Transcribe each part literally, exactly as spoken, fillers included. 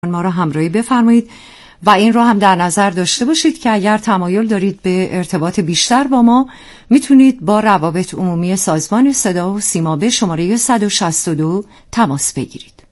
ما را همراهی بفرمایید و این را هم در نظر داشته باشید که اگر تمایل دارید به ارتباط بیشتر با ما میتونید با روابط عمومی سازمان صدا و سیما به شماره صد و شصت و دو تماس بگیرید.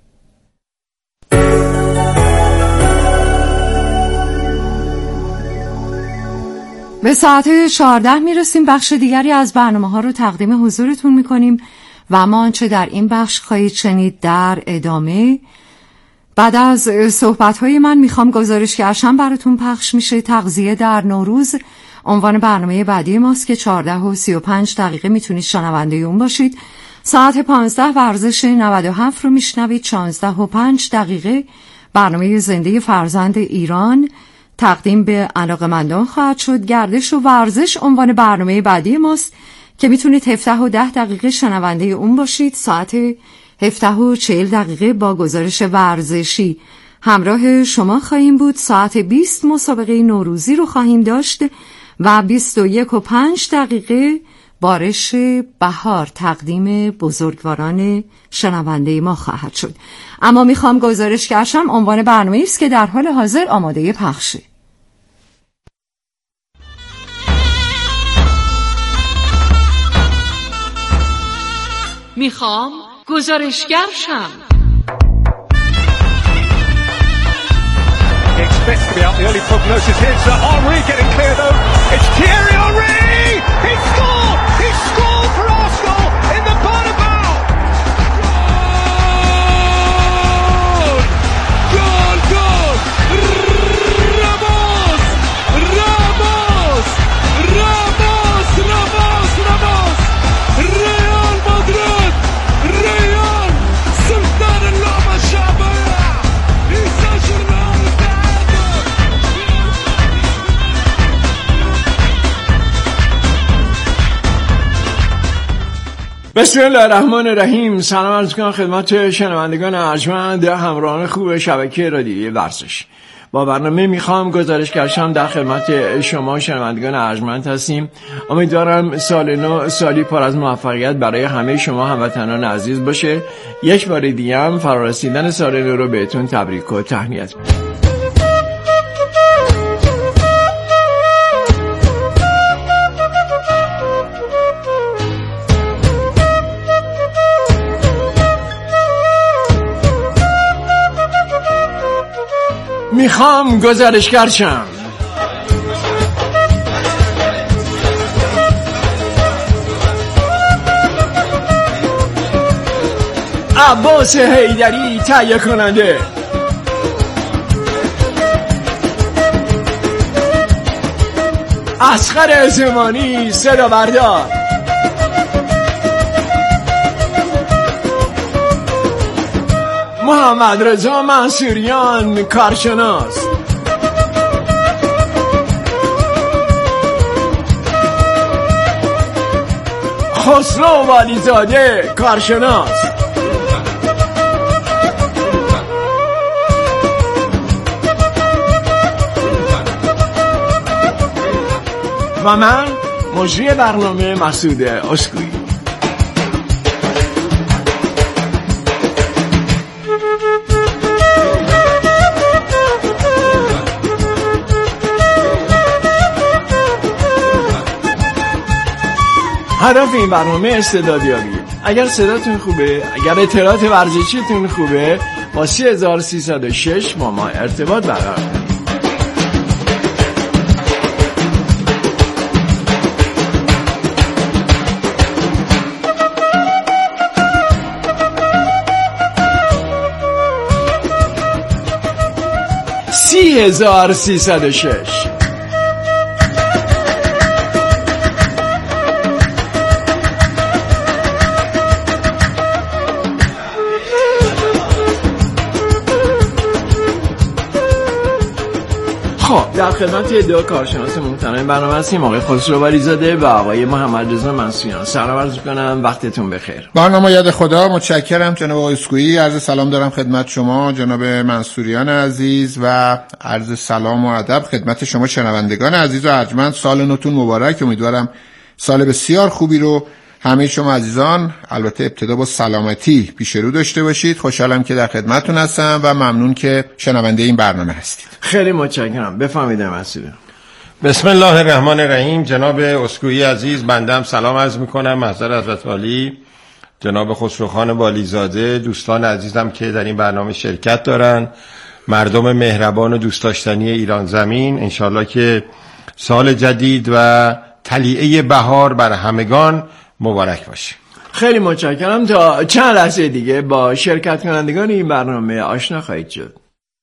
به ساعت چهارده میرسیم. بخش دیگری از برنامه ها رو تقدیم حضورتون میکنیم و اما آنچه در این بخش خواهید شنید در ادامه بعد از صحبت‌های من میخوام گزارش که اشم براتون پخش میشه. تغذیه در نوروز عنوان برنامه بعدی ماست که چهارده و سی و پنج دقیقه میتونید شنونده اون باشید. ساعت پانزده ورزش نود و هفت رو میشنوید. شانزده و پنج دقیقه برنامه زنده فرزند ایران تقدیم به علاقه‌مندان خواهد شد. گردش و ورزش عنوان برنامه بعدی ماست که میتونید هفده و ده دقیقه شنونده اون باشید. ساعت هفده و چهل دقیقه با گزارش ورزشی همراه شما خواهیم بود. ساعت بیست مسابقه نوروزی رو خواهیم داشت و بیست و یک و پنج دقیقه بارش بهار تقدیم بزرگواران شنونده ما خواهد شد. اما میخوام گزارش کشم عنوان برنامه است که در حال حاضر آماده پخشه. میخوام گزارشگر شم. Expects to be out. The early prognosis is uh, Henry getting clear though. It's Thierry Henry. He scored. He scored for Arsenal in the Bernabeu. Goal! Goal! Goal! Ramos! Ramos! Ramos! Ramos! Ramos! Real Madrid! Real Sultan al-Lama Shabaya! Isa Shirman! بسم الله الرحمن الرحیم. سلام عرض می‌کنم خدمت شنوندگان ارجمند همراهان خوب شبکه رادیویی ورزش. با برنامه میخوام گزارش کردم در خدمت شما شنوندگان ارجمند هستیم. امیدوارم سال نو سالی پر از موفقیت برای همه شما هموطنان عزیز باشه. یک بار دیگه هم فرارسیدن سال نو رو بهتون تبریک و تهنیت میگم. میخوام گزارشگر شم. عباس حیدری تهیه کننده، اصغر زمانی صدا بردار، محمد رضا منصوریان کارشناس، خسرو والیزاده کارشناس، و من مجری برنامه مسعود اسکویی. هدف این برنامه استعدادیابی. اگر صداتون خوبه، اگر اطلاعات ورزشیتون خوبه، با سه هزار و سیصد و شش با ما ارتباط برقرار کنید. سی هزار سیصد و شش. خب در خدمت دو کارشناس محترم برنامه هستیم، آقای خسرو والیزاده و آقای محمد رضا منصوریان. سلام عرض می‌کنم، وقتتون بخیر. برنامه یاد خدا. متشکرم جناب آقای اسکویی. عرض سلام دارم خدمت شما جناب منصوریان عزیز و عرض سلام و ادب خدمت شما شنوندگان عزیز و ارجمند. سال نوتون مبارک. امیدوارم سال بسیار خوبی رو همه شما عزیزان البته ابتدا با سلامتی پیش رو داشته باشید. خوشحالم که در خدمتتون هستم و ممنون که شنونده این برنامه هستید. خیلی متشکرم. بفرمایید مسئول. بسم الله الرحمن الرحیم. جناب اسکوئی عزیز، بنده سلام عرض میکنم. محضر حضرت عالی جناب خسروخان والیزاده، دوستان عزیزم که در این برنامه شرکت دارن، مردم مهربان و دوست داشتنی ایران زمین، انشالله که سال جدید و طلیعه بهار بر همگان مبارک باشه. خیلی متشکرم. تا چند لحظه دیگه با شرکت کنندگان این برنامه آشنا خواهید شد.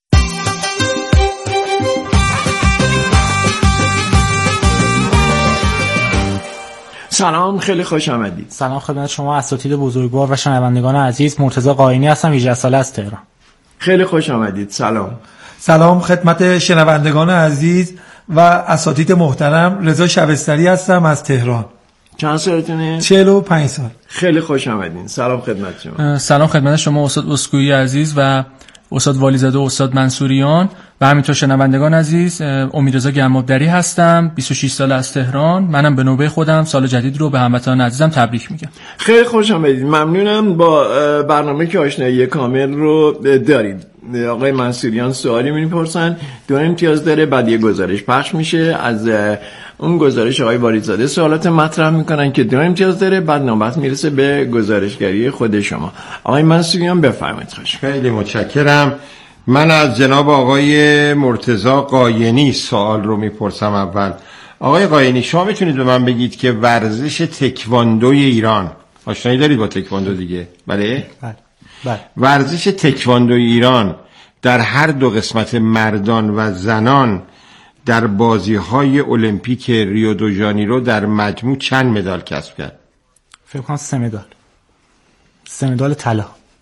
سلام، خیلی خوش آمدید. سلام خدمت شما اساتید بزرگوار و شنوندگان عزیز. مرتضی قاینی هستم، هجده ساله از تهران. خیلی خوش آمدید. سلام. سلام خدمت شنوندگان عزیز و اساتید محترم. رضا شبستری هستم از تهران. چند سالتونه؟ چهل و پنج سال. خیلی خوش آمدین. سلام خدمت شما. سلام خدمت شما استاد اسکوئی عزیز و استاد والیزاده و استاد منصوریان و همینطور شنوندگان عزیز. امیدرضا گرمابدری هستم، بیست و شش ساله از تهران. منم به نوبه خودم سال جدید رو به هموطنان عزیزم تبریک میگم. خیلی خوش آمدید. ممنونم. با برنامه که آشنایی کامل رو دارید. آقای منصوریان سوالی میپرسن، دو امتیاز داره، بعد یه گزارش پخش میشه از اون گزارش. آقای والیزاده سوالات مطرح میکنن که دو امتیاز داره، بعد نوبت میرسه به گزارشگری خود شما. آقای منصوریان بفرمایید. خوش. خیلی متشکرم. من از جناب آقای مرتضی قاینی سوال رو میپرسم. اول آقای قاینی، شما میتونید به من بگید که ورزش تکواندوی ایران، آشنایی دارید با تکواندو دیگه؟ بله؟ بله. بله. ورزش تکواندوی ایران در هر دو قسمت مردان و زنان در بازی‌های المپیک ریو دو ژانیرو در مجموع چند مدال کسب کرد؟ فکر کنم سه مدال. سه مدال طلا.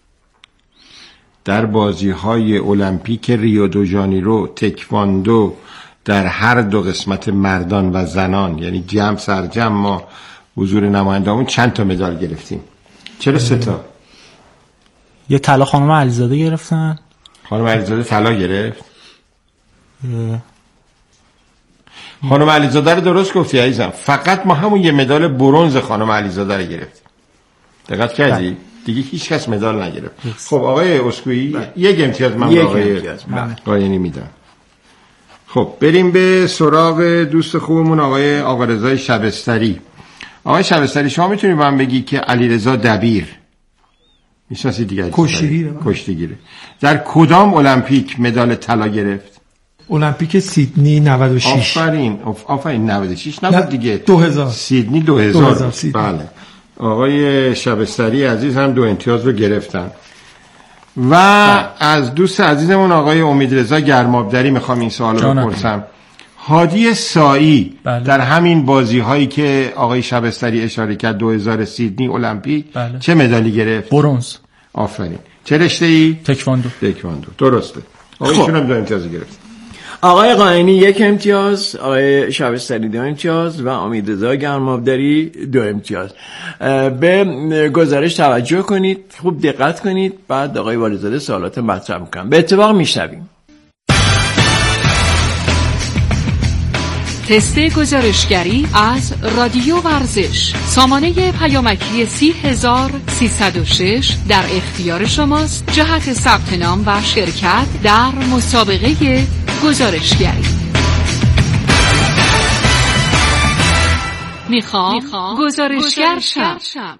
در بازی‌های المپیک ریو دو ژانیرو تکواندو در هر دو قسمت مردان و زنان، یعنی جمع سر جمع، ما حضور نماینده‌مون چند تا مدال گرفتیم؟ چرا سه تا؟ یه طلا خانم علیزاده گرفتن. خانم علیزاده طلا گرفت؟ خانم علیزاده رو درست گفتی عزیزم. فقط ما همون یه مدال برنز خانم علیزاده رو گرفتیم. دقت کردی؟ بله. دیگه هیچ کس مدال نگرفت. خب آقای اسکوئی، بله. یک امتیاز من به آقای قاینی میدم. خب بریم به سراغ دوست خوبمون آقای آقا رضا شبستری. آقای شبستری، شما میتونید من بگی که علیرضا دبیر میشناسید دیگه؟ کشتیگیره. کشتیگیره. در کدام المپیک مدال طلا گرفت؟ المپیک سیدنی نود و شش. آفرین. آفرین نود و شش نبود دیگه. دو هزار. سیدنی دو هزار. بله. آقای شبستری عزیز هم دو امتیاز رو گرفتن. و بله. از دوست عزیزمون آقای امیدرضا گرمابدری میخوام این سوال رو بپرسم. هادی سایی بله. در همین بازی هایی که آقای شبستری اشاره کرد دو هزار سیدنی المپیک بله. چه مدالی گرفت؟ برنز. آفرین. چه رشته‌ای؟ تکواندو. تکواندو. درسته. آقای شون هم دو امتیاز گرفت. آقای قاینی یک امتیاز، آقای شبستری دو امتیاز و امیدرضا گرمابدری دو امتیاز. به گزارش توجه کنید، خوب دقت کنید، بعد آقای والیزاده سوالات مطرح میکنم. به اتفاق میشنویم. تست گزارشگری از رادیو ورزش، سامانه پیامکی سی هزار سیصد و شش در اختیار شماست جهت ثبت نام و شرکت در مسابقه گزارشگری. میخوام گزارشگر شم.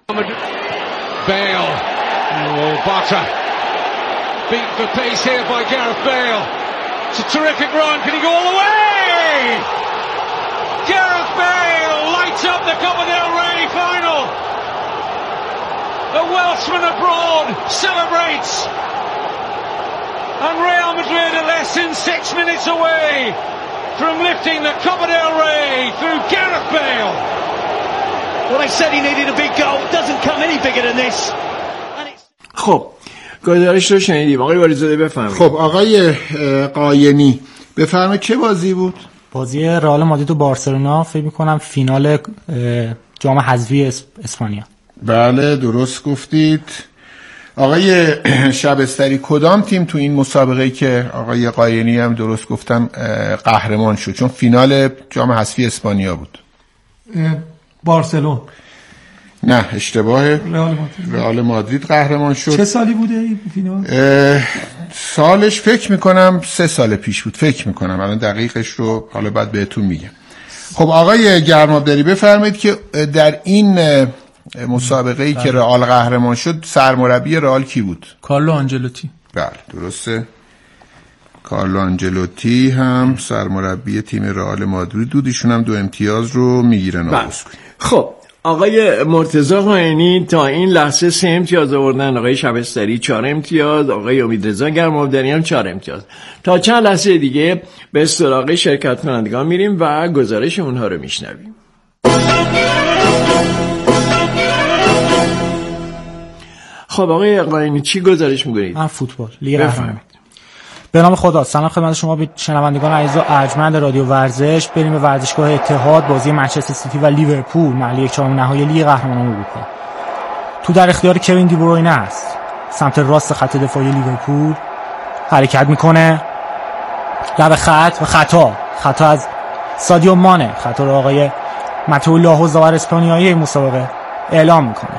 Bale. Oh, Bartra. Beat for pace here by Gareth Bale. It's a terrific run. Can he go all the way? Gareth Bale lights up the Copa del Rey final. The Welshman abroad celebrates. And Real Madrid are less than six minutes away from lifting the Copa del Rey through Gareth Bale. Well, they said he needed a big goal. It doesn't come any bigger than this. خب گزارش رو شنیدیم. آقای والیزاده بفرمایید. خب آقای قاینی بفرمایید چه بازی بود؟ بازی رئال مادرید و بارسلونا، فکر می‌کنم فینال جام حذفی اسپانیا. بله درست گفتید. آقای شبستری کدام تیم تو این مسابقه که آقای قاینی هم درست گفتم قهرمان شد؟ چون فینال جام حذفی اسپانیا بود. بارسلون. نه اشتباه. رئال مادرید رئال مادرید قهرمان شد. چه سالی بوده این فینال؟ سالش فکر میکنم سه سال پیش بود، فکر میکنم الان دقیقش رو حالا بعد بهتون میگم. خب آقای گرمابداری بفرمایید که در این مسابقه‌ای که رئال قهرمان شد سرمربی رئال کی بود؟ کارلو آنجلوتی. بله درسته. کارلو آنجلوتی هم سرمربی تیم رئال مادرید بود، ایشون هم دو امتیاز رو میگیرن. بله. خب آقای مرتضی قائنی تا این لحظه سه امتیاز آوردن، آقای شبستری چهار امتیاز، آقای امیدرضا گرمابداری هم چهار امتیاز. تا چند لحظه دیگه به سراغ شرکت کنندگان میریم و گزارش اونها رو میشنویم. خب آقای قائنی چی گزارش میکنید؟ من فوتبال لیگ قهرمانان. به نام خدا. سلام خدمت شما شنوندگان عزیز و ارجمند رادیو ورزش. بریم به ورزشگاه اتحاد، بازی منچستر سیتی و لیورپول محل یک چهارم نهایی لیگ قهرمانان اروپا. تو در اختیار کوین دی بروینه است. سمت راست خط دفاعی لیورپول حرکت میکنه، لب خط و خطا خطا از سادیو مانه، خطا رو آقای ماتئو لاهو زاور اسپانیایی مسابقه اعلام میکنه.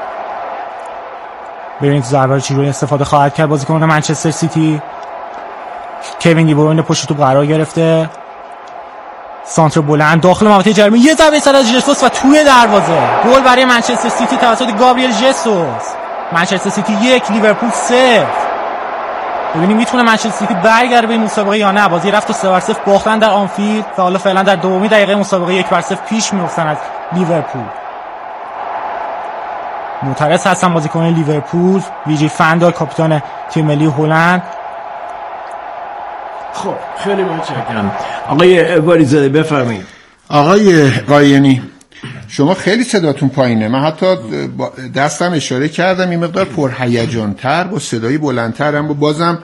ببینید تو ضربه چی روی استفاده خواهد کرد بازیکن منچستر سیتی. کوین دی بروینه پشت توپ قرار گرفته، سانتر بلند داخل محوطه جریمه، یه ضربه سر از ژسوس و توی دروازه. گل برای منچستر سیتی توسط گابریل ژسوس. منچستر سیتی یک لیورپول صفر. ببینیم میتونه منچستر سیتی برگرده به این مسابقه یا نه. بازی رفت و سه بر صفر باختن در آنفیلد و حالا فعلا در دومی دقیقه مسابقه یک بر صفر پیش میافتن از لیورپول. معترض هستن بازیکن لیورپول، ویجی فندال کاپیتان تیم ملی هلند. خب خیلی متشکرم. آقای واریزاده بفرمایید. آقای قائنی شما خیلی صداتون پایینه، من حتی دستم اشاره کردم این مقدار پرهیجان‌تر با صدای بلندتر، هم بازم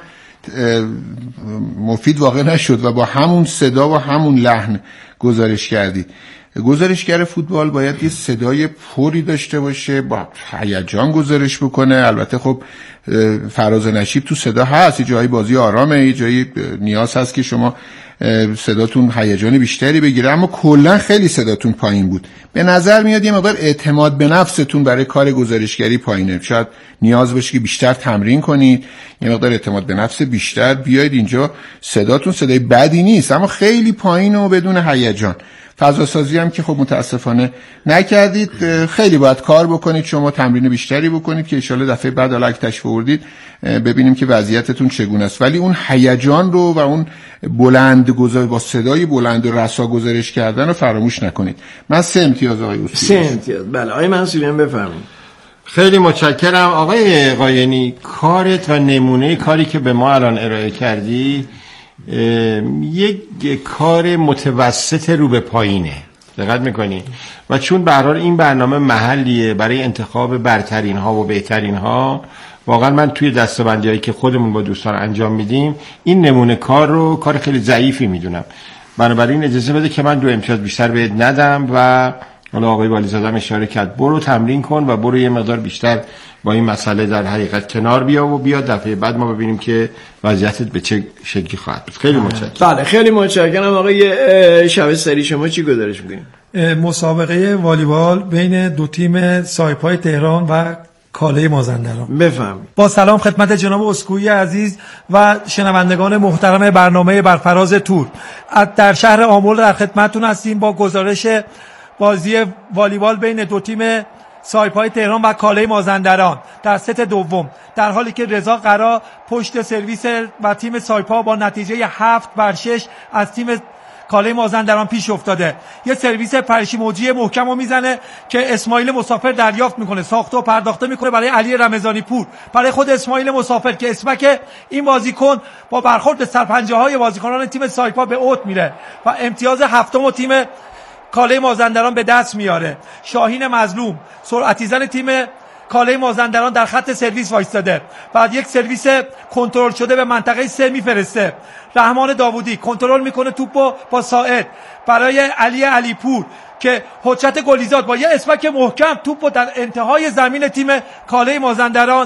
مفید واقع نشد و با همون صدا و همون لحن گزارش کردید. گزارشگر فوتبال باید یه صدای پری داشته باشه، با هیجان گزارش بکنه. البته خب فراز و نشیب تو صدا هست، یه جایی بازی آرامه، یه جایی نیاز هست که شما صداتون هیجان بیشتری بگیره، اما کلا خیلی صداتون پایین بود. به نظر میاد یه مقدار اعتماد به نفستون برای کار گزارشگری پایینه. شاید نیاز باشه که بیشتر تمرین کنید، یه مقدار اعتماد به نفس بیشتر بیاید اینجا. صداتون صدای بدی نیست اما خیلی پایینه و بدون هیجان. فضا سازی هم که خب متاسفانه نکردید. خیلی باید کار بکنید، شما تمرین بیشتری بکنید که ان شاءالله دفعه بعد حالا اگه تشریف آوردید ببینیم که وضعیتتون چگونه است. ولی اون هیجان رو و اون بلند گذار با صدای بلند و رسا گزارش کردن رو فراموش نکنید. من سه امتیاز آقای اوستی. سه امتیاز. بله آقای منصوریان بفرمایید. خیلی متشکرم آقای قائنی. کارت و نمونه کاری که به ما الان ارائه کردی یک کار متوسط رو به پایینه، دقت میکنی؟ و چون به هر حال این برنامه محلیه برای انتخاب برترین ها و بهترین ها، واقعا من توی دسته‌بندی هایی که خودمون با دوستان انجام میدیم این نمونه کار رو کار خیلی ضعیفی میدونم. بنابراین اجازه بده که من دو امتیاز بیشتر بهت ندم و حالا آقای والیزاده هم اشاره کرد برو تمرین کن و برو یه مقدار بیشتر با این مسئله در حقیقت کنار بیا و بیا دفعه بعد ما ببینیم که وضعیتت به چه شکلی خواهد بود. خیلی متشکرم. بله خیلی متشکرم. آقای شبستری شما چی گزارش می‌کنید؟ مسابقه والیبال بین دو تیم سایپای تهران و کاله مازندران. بفهم. با سلام خدمت جناب اسکوئی عزیز و شنوندگان محترم برنامه برفراز تور. در شهر آمل در خدمتتون هستیم با گزارش بازی والیبال بین دو تیم سایپای تهران و کاله مازندران در ست دوم، در حالی که رضا قرا پشت سرویس و تیم سایپا با نتیجه هفت بر شش از تیم کاله مازندران پیش افتاده. یه سرویس پرشی موجی محکم رو میزنه که اسماعیل مسافر دریافت میکنه، ساخته و پرداخته میکنه برای علی رمضانی پور، برای خود اسماعیل مسافر که اسمک این بازیکن با برخورد سرپنجه های بازیکنان تیم سایپا به اوت میره و امتیاز هفتم و تیم کاله مازندران به دست میاره. شاهین مظلوم سرعتیزن تیم کاله مازندران در خط سرویس وایستاده، بعد یک سرویس کنترل شده به منطقه سه میفرسته. رحمان داوودی کنترل میکنه توپو با ساعد برای علی علیپور که حجت گلیزاد با یه اسمک محکم توپو در انتهای زمین تیم کاله مازندران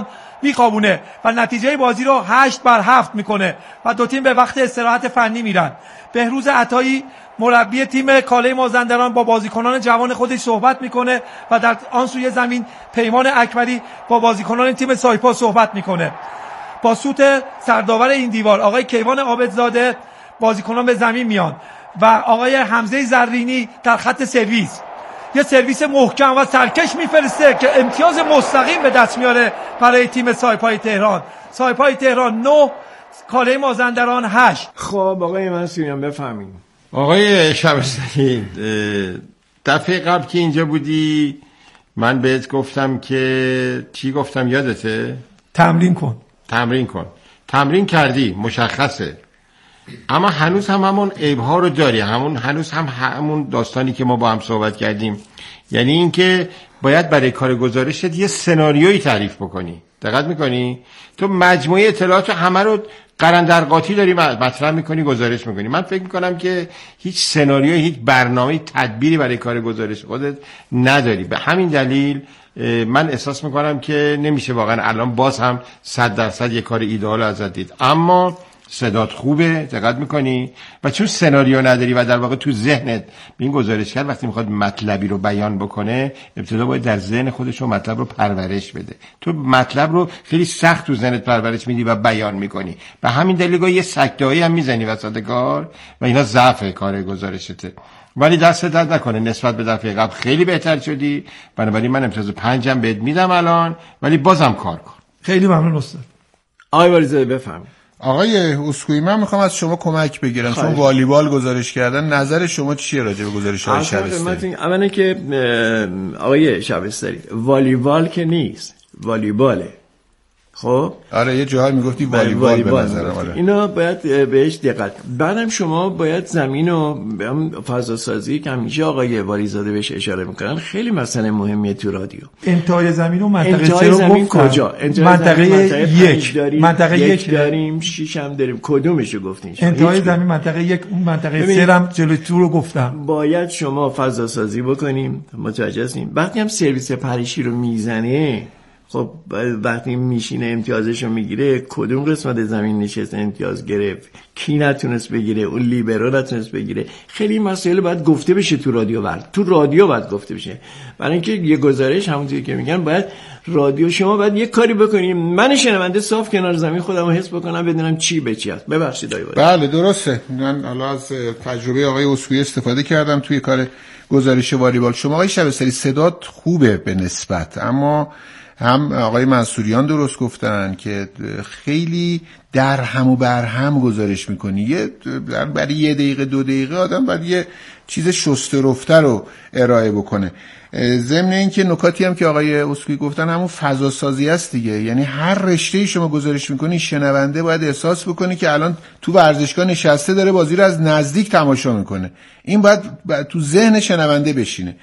میخوابونه و نتیجه بازی رو هشت بر هفت میکنه و دو تیم به وقت استراحت فنی میرن. بهروز عطایی مربی تیم کاله مازندران با بازیکنان جوان خودش صحبت میکنه و در آن سوی زمین پیمان اکبری با بازیکنان تیم سایپا صحبت میکنه. با سوت سرداور این دیوار آقای کیوان عابدزاده بازیکنان به زمین میان و آقای حمزه زرینی در خط سرویس یه سرویس محکم و سرکش میفرسته که امتیاز مستقیم به دست میاره برای تیم سایپای تهران. سایپای تهران نه، کاله مازندران هشت. خب آقای منصوریان بفهمین. آقای شبستری، دفعه قبل که اینجا بودی من بهت گفتم که چی گفتم یادته؟ تمرین کن. تمرین کن. تمرین کردی، مشخصه. اما هنوز هم همون عیب‌ها رو داری، همون هنوز هم همون داستانی که ما با هم صحبت کردیم، یعنی اینکه باید برای کار گزارشت یه سناریویی تعریف بکنی. دقت میکنی؟ تو مجموعه اطلاعات همه رو قرندرقاطی داری مطرح میکنی، گزارش میکنی. من فکر میکنم که هیچ سناریویی، هیچ برنامه‌ای، تدبیری برای کار گزارش خودت نداری. به همین دلیل من احساس میکنم که نمیشه واقعا الان باز هم صد درصد یه کار ایدئال ازت دید. اما صدات خوبه، دقت میکنی، و چون سناریو نداری و در واقع تو ذهنت این گزارشگر وقتی میخواد مطلبی رو بیان بکنه ابتدا باید در ذهن خودش رو مطلب رو پرورش بده. تو مطلب رو خیلی سخت تو ذهنت پرورش میدی و بیان میکنی، به همین دلیل یه سکته‌ای هم میزنی وسط کار و اینا ضعف کار گزارشته. ولی دست درد نکنه، نسبت به دفعه قبل خیلی بهتر شدی، بنابراین من امتیاز پنجم بهت میدم الان، ولی بازم کار کن. خیلی ممنون استاد. آقای والیزاده بفهمید. آقای اسکوئی، من میخوام از شما کمک بگیرم چون والیبال گزارش کردن. نظر شما چیه راجع به گزارش‌های شبستری؟ اولا که آقای شبستری والیبال که نیست، والیباله. خب آره یه جایی میگفتی والیبال, والیبال به نظرم. آره اینا باید بهش دقت. بعدم شما باید زمین و فضا سازی که همیشه آقای والیزاده بهش اشاره میکنن خیلی مسئله مهمیه تو رادیو. انتهای زمین و منطقه انتهای زمین کجا؟ منطقه یک، منطقه یک داریم، شش هم داریم. کدومشو گفتین؟ انتهای زمین منطقه یک، اون منطقه سه هم جلوی تو رو گفتم. باید شما فضا سازی بکنیم، متوجه هستین؟ وقتی هم سرویس پریشی رو میزنه، خب وقتی میشینه امتیازشو میگیره، کدوم قسمت زمین نشسته امتیاز گرفت، کی نتونست بگیره، اون لیبرو نتونست بگیره. خیلی مسائل باید گفته بشه تو رادیو، ورد تو رادیو باید گفته بشه. برای اینکه یه گزارش همونطوری که میگن باید رادیو شما باید یه کاری بکنیم من شنونده صاف کنار زمین خودمو حس بکنم، بدونم چی به چی است. ببخشید آقای. بله درسته. من حالا از تجربه آقای اسکوئی استفاده کردم توی کار گزارش والیبال. شما آقای شبستری صدات خوبه به نسبت، اما هم آقای منصوریان درست گفتن که خیلی در هم و بر هم گزارش میکنی. یه برای یه دقیقه دو دقیقه آدم باید یه چیز شسته رفته رو ارائه بکنه. ضمن این که نکاتی هم که آقای اسکوئی گفتن همون فضا سازی است دیگه، یعنی هر رشته‌ای شما گزارش میکنی شنونده باید احساس بکنی که الان تو ورزشگاه نشسته داره بازی رو از نزدیک تماشا میکنه. این باید تو ذهن شنونده بشینه.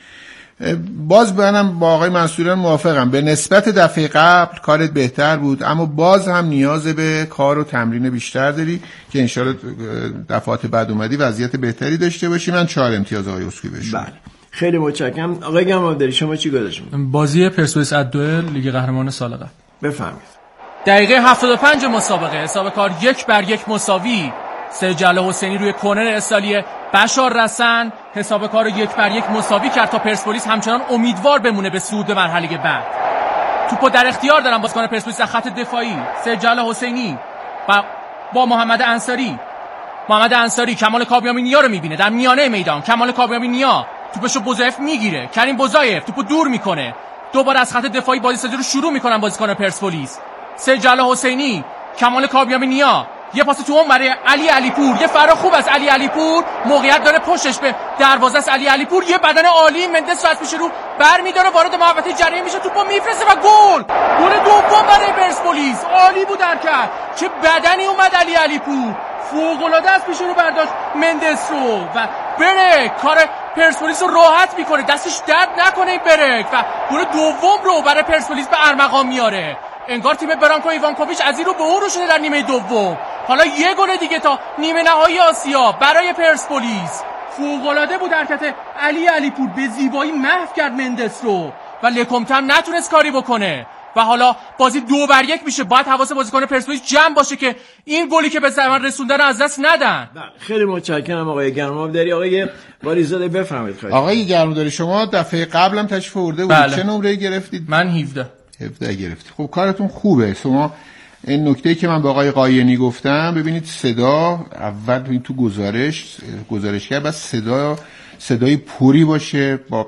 باز منم با آقای منصوریان موافقم، به نسبت دفعه قبل کارت بهتر بود، اما باز هم نیاز به کار و تمرین بیشتر داری که انشالله دفعات بعد اومدی وضعیت بهتری داشته باشی. من چهار امتیاز آقای اسکوئی بهش. بله خیلی متشکرم. آقای گمادری شما چی گذاشت؟ بازی پرسپولیس الدوئل لیگ قهرمان سال قبل. بفرمایید. دقیقه هفتاد و پنج مسابقه، حساب کار یک بر یک مساوی. سید جلال حسینی روی کورنر استالیه بشار رسن حساب کار یک بر یک مساوی کرد تا پرسپولیس همچنان امیدوار بمونه به صعود به مرحله بعد. توپو در اختیار دارن بازیکن پرسپولیس در خط دفاعی. سید جلال حسینی با با محمد انصاری. محمد انصاری کمال کابیامینیا رو میبینه در میانه میدان. کمال کابیامینیا توپشو بوزایف میگیره. کریم بوزایف توپو دور میکنه. دوباره از خط دفاعی بازی سازی رو شروع میکنن بازیکن پرسپولیس. سید جلال حسینی، کمال کابیامینیا، یه پاس تو اون برای علی علیپور، یه فرا خوب از علی علیپور، موقعیت داره پشتش به دروازه است. علی علیپور یه بدن عالی، مندس رو از پیش رو برمی‌داره، وارد محوطه جریمه میشه، توپو میفرسته و گل. گل دوم برای پرسپولیس. عالی بود حرکت، چه بدنی اومد علی علیپور، فوق‌العاده از پیش رو برداشت مندس رو و برک کار پرسپولیس رو راحت میکنه، دستش درد نکنه این برک و گل دوم رو برای پرسپولیس به ارمغان میاره. انگار تیم برانکو ایوانکوویچ از این رو به اون رو شده در نیمه دوم. حالا یه گل دیگه تا نیمه نهایی آسیا برای پرسپولیس. فوق‌العاده بود حرکت علی علیپور، به زیبایی محو کرد مندس رو و لکومتر نتونست کاری بکنه. و حالا بازی دو بر یک میشه. باید حواس بازیکن پرسپولیس جمع باشه که این گلی که به زمین رسوندن از دست ندن. خیلی متشکرم آقای گرمابداری. آقای والیزاده بفرمایید. خواهید آقای گرمابداری شما دفعه قبلم تشریف آورده بودید. بله. چه نمره گرفتید؟ من هفده. هفده گرفتید. خب کارتون خوبه. شما این نکته‌ای که من به آقای قاینی گفتم، ببینید صدا اول ببین تو گزارش گزارشگر بس صدا صدای پوری باشه، با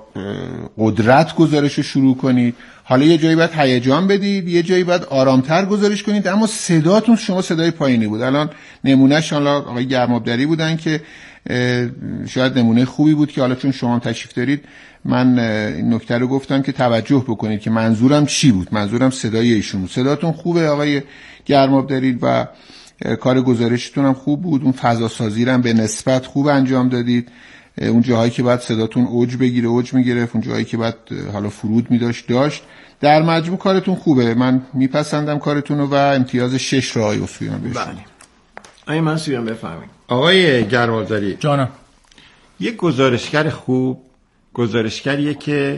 قدرت گزارش رو شروع کنید. حالا یه جایی باید هیجان بدید، یه جایی باید آرامتر گزارش کنید، اما صداتون شما صدای پایینی بود. الان نمونهش حالا آقای گرمابداری بودن که شاید نمونه خوبی بود که حالا چون شما هم تشریف دارید من این نکته رو گفتم که توجه بکنید که منظورم چی بود. منظورم صدای ایشون بود. صداتون خوبه آقای گرمابداری و کار گزارشتون هم خوب بود. اون فضا سازی رو هم به نسبت خوب انجام دادید. اون جاهایی که بعد صداتون اوج بگیره اوج میگرفت، اون جاهایی که بعد حالا فرود میداشت داشت. در مجموع کارتون خوبه. من میپسندم کارتون رو و امتیاز شش رو آقای اصفهانی بهش. بله. آقای منصوریان بفرمایید. آقای گرمابداری جانم. یک گزارشگر خوب گزارشگریه که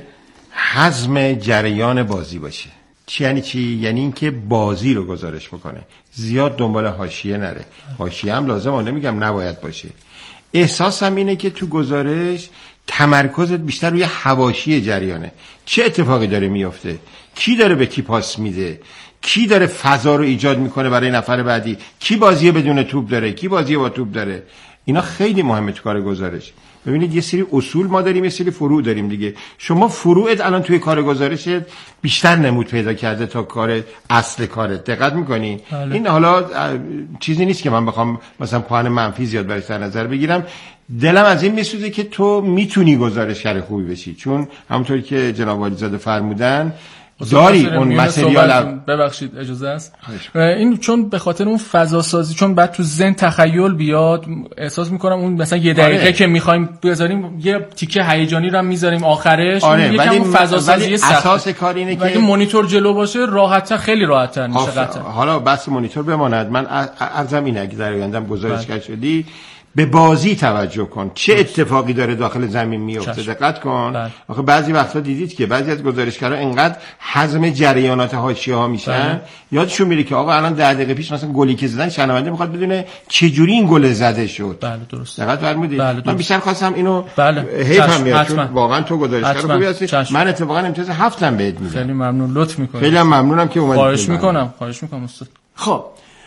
حزم جریان بازی باشه. چی یعنی چی؟ یعنی اینکه بازی رو گزارش بکنه، زیاد دنبال حاشیه نره. حاشیه هم لازمه، نمیگم نباید باشه. احساسم اینه که تو گزارش تمرکزت بیشتر روی حواشی جریانه. چه اتفاقی داره میفته، کی داره به کی پاس میده، کی داره فضا رو ایجاد میکنه برای نفر بعدی، کی بازی بدون توپ داره، کی بازی با توپ داره. اینا خیلی مهمه تو کار گزارش. ببینید یه سری اصول ما داریم، یه سری فروع داریم دیگه. شما فروعت الان توی کار گزارشت بیشتر نمود پیدا کرده تا کار اصل کارت. دقت میکنی؟ بله. این حالا چیزی نیست که من بخوام مثلا پوان منفی زیاد برش در نظر بگیرم. دلم از این میسوزه که تو میتونی گزارشگر خوبی بشی، چون همونطوری که جناب والیزاده فرمودن داری اون مسئله. ببخشید اجازه است این چون به خاطر اون فضا سازی، چون بعد تو ذهن تخیل بیاد، احساس میکنم اون مثلا یه دقیقه آره. که میخوایم بذاریم یه تیکه هیجانی رو هم میذاریم آخرش. آره. یکم فضا سازی اساس کار اینه که مانیتور جلو باشه، راحت‌تر، خیلی راحت‌تر میشه قطعا. حالا بس مانیتور بماند. من عرضم اینه اگه در آیندهم گزارشگر شدی به بازی توجه کن، چه اتفاقی داره داخل زمین میفته. دقت کن. آخه بعضی وقتا دیدید که بعضی از گزارشگرا انقدر حزم جریانات حاشیه‌ها میشن بله. یادشون میره که آقا الان ده دقیقه پیش مثلا گلی که زدن شنونده میخواد بدونه چه جوری این گل زده شد. بله درست. دقت فرمودید. بله من بیشتر خواستم اینو بله. حیفم میاد چون واقعا تو گزارشگر خوبی هستی. من اتفاقا امتیاز هفتم بهت میدم. خیلی ممنون، لطف میکنید. خیلی ممنونم که اومدید. خواهش میکنم. خواهش میکنم استاد. خب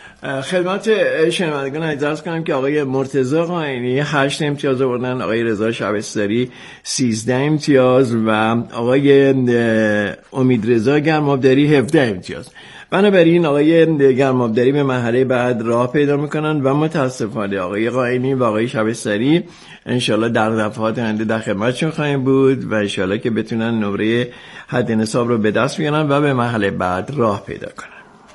خدمت شنوندگان عرض کنم که آقای مرتضی قاینی هشت امتیاز آوردن، آقای رضا شبستری سیزده امتیاز و آقای امیدرضا گرمابداری هفده امتیاز. بنابراین آقای گرمابداری به مرحله بعد راه پیدا میکنن و متاسفانه آقای قاینی و آقای شبستری انشالله در دفعات آینده در خدمتشون خواهیم بود و انشالله که بتونن نمره حد نصاب رو به دست بیارن و به مرحله بعد راه پیدا کنن.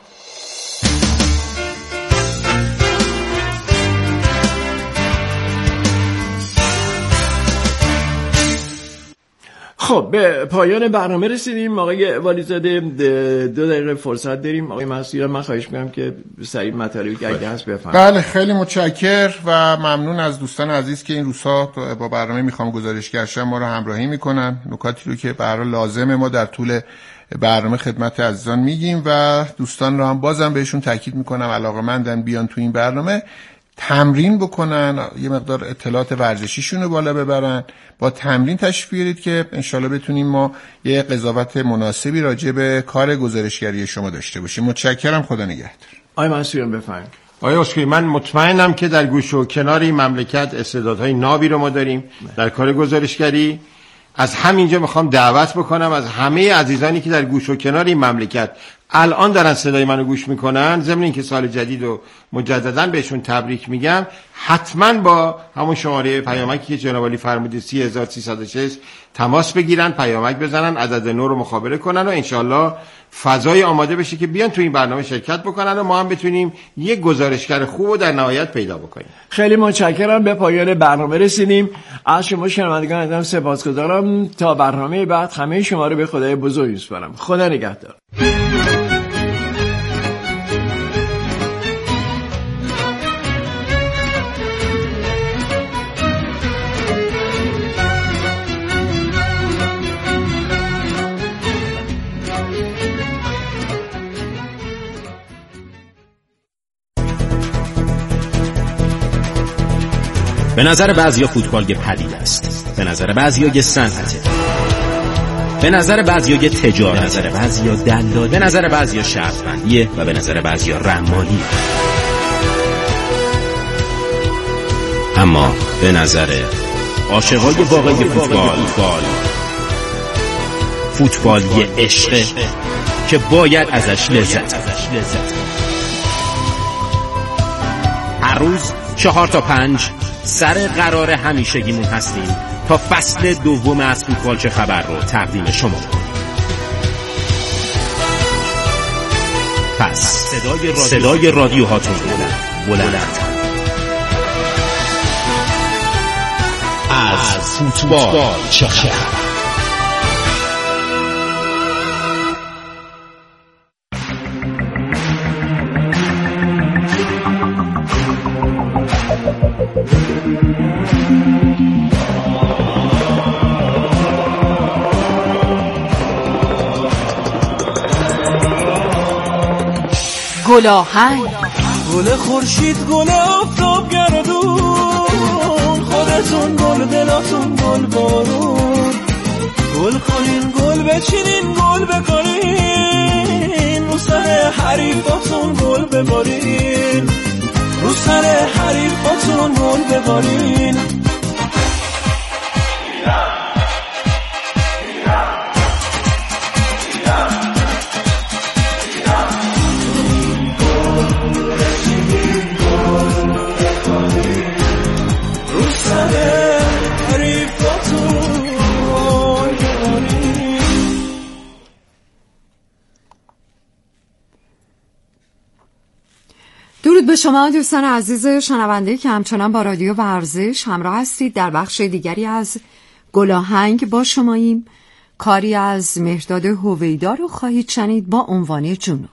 خب به پایان برنامه رسیدیم. آقای والیزاده دو دقیقه فرصت داریم. آقای مسئول من خواهش می‌کنم که سریع مطالبی که اگه هست بفرمایید. بله خیلی متشکر و ممنون از دوستان عزیز که این روزها با برنامه میخوام گزارشگر شم ما رو همراهی میکنن. نکاتی رو که به هر حال لازمه ما در طول برنامه خدمت عزیزان میگیم و دوستان رو هم بازم بهشون تاکید میکنم علاقه‌مندن بیان تو این برنامه تمرین بکنن، یه مقدار اطلاعات ورزشیشون رو بالا ببرن، با تمرین تشریف بیارید که انشالله بتونیم ما یه قضاوت مناسبی راجع به کار گزارشگری شما داشته باشیم. متشکرم. خدا نگهدار. آقای منصوریان بفرمایید. آقای اسکوئی من مطمئنم که در گوش و کنار این مملکت استعدادهای نابی رو ما داریم در کار گزارشگری. از همینجا میخوام دعوت بکنم از همه عزیزانی که در گوش و کنار این مملکت الان دارن صدای منو گوش میکنن، ضمن اینکه سال جدید رو مجددا بهشون تبریک میگم، حتما با همون شماره پیامکی که جناب علی فرمودید سی هزار سیصد و شش تماس بگیرن، پیامک بزنن، عدد نو رو مخابره کنن و انشالله فضای آماده بشه که بیان تو این برنامه شرکت بکنن و ما هم بتونیم یک گزارشگر خوب رو در نهایت پیدا بکنیم. خیلی متشکرم. به پایان برنامه رسیدیم. از شما شنوندگان عزیزم سپاسگزارم. تا برنامه بعد همه شما رو به خدای بزرگ میسپارم. خدا نگهدار. به نظر بعضیا فوتبال یه پدیده است، به نظر بعضیا یه صنعته، به نظر بعضیا یه تجارت، به نظر بعضیا دلالی، به نظر بعضیا شرطبندیه و به نظر بعضیا رمالیه. اما به نظر عاشقای واقعی فوتبال، فوتبال یه عشقه که باید ازش لذت. هر روز چهار تا پنج سر قرار همیشگیمون هستیم تا فصل دوم از فوتبال چه خبر رو تقدیم شما کنیم. پس صدای رادیو صدای رادیوهاتون بلند بلند از فوتبال چه خبر. گل آهنگ، گل خورشید، گل آفتاب گردون، خودتون گل دلاتون گل بارون، گل کنین گل بچینین گل بکنین، رو سر حریفاتون گل ببارین، رو سر حریفاتون گل ببارین. درود به شما دوستان عزیز شنونده که همچنان با رادیو ورزش همراه هستید. در بخش دیگری از گل آهنگ با شماییم. کاری از مهرداد هویدا رو خواهید شنید با عنوان جنون.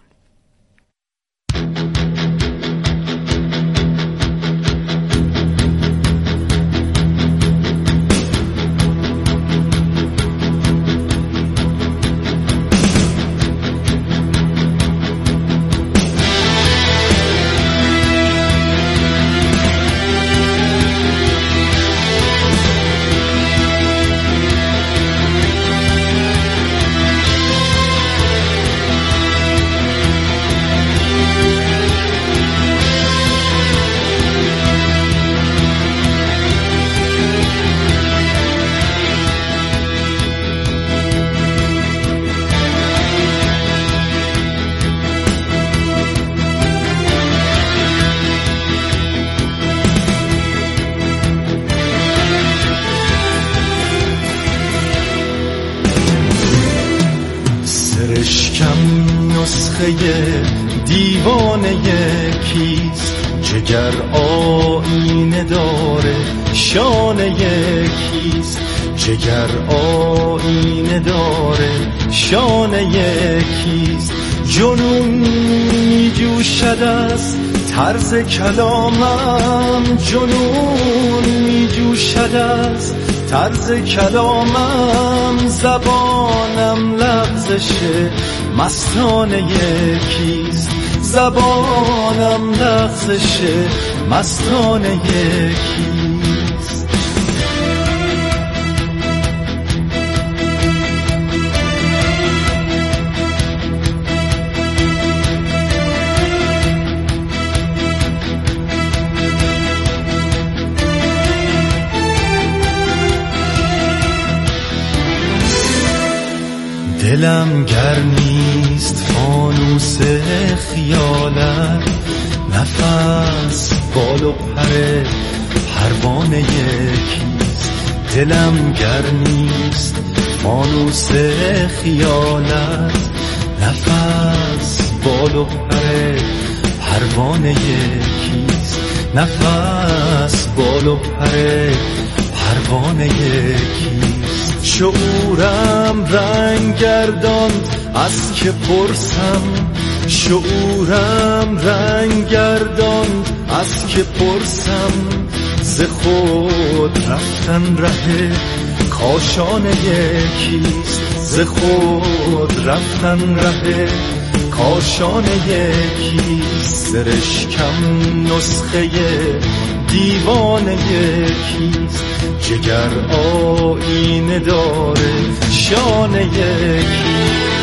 دیوانه کیست؟ جگر آینه داره شانه کیست؟ جگر آینه داره شانه کیست؟ جنون می جوشد از طرز کلامم، جنون می جوشد از طرز کلامم، زبانم لغزش مستانه کیست؟ زبانم لغزش مستانه کیست؟ دلم گرمیست فانوس خیالت، نفس بال و پر پروانه کیست؟ دلم گرمیست فانوس خیالت، نفس بال و پر پروانه کیست؟ نفس بال و پر پروانه کیست؟ شعورم رنگ گرداند از که پرسم، شعورم رنگ گرداند از که پرسم، ز خود رفتن ره کاشانه کیست؟ ز خود رفتن ره کاشانه کیست؟ سرشکم نسخه دیوانه کیست؟ جگر آینه داره شانه کیست؟